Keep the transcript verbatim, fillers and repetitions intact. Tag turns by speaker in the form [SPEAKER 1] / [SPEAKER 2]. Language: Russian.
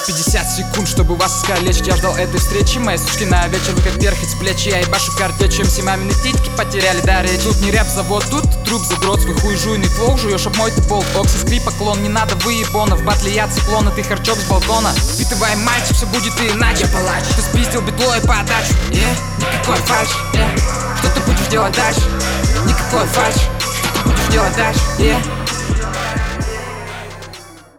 [SPEAKER 1] пятьдесят секунд, чтобы вас искалечить. Я ждал этой встречи, мои сучки на вечер. Вы как перхоть с плечи, я ебашу картечью. МС мамины титьки потеряли дар речи. Тут не рэп-завод, тут труп задрот. Свой хуй жуйный твол, жуешь об мой ты пол. Окси скрип, поклон, не надо выебона. В батле я циклона, ты харчок с балкона. Битывай мальчик, все будет иначе. Я палач, ты спиздил битло и подачу. Yeah, никакой фальш, yeah. Что ты будешь делать дальше? Никакой фальш, что ты будешь делать дальше? Yeah.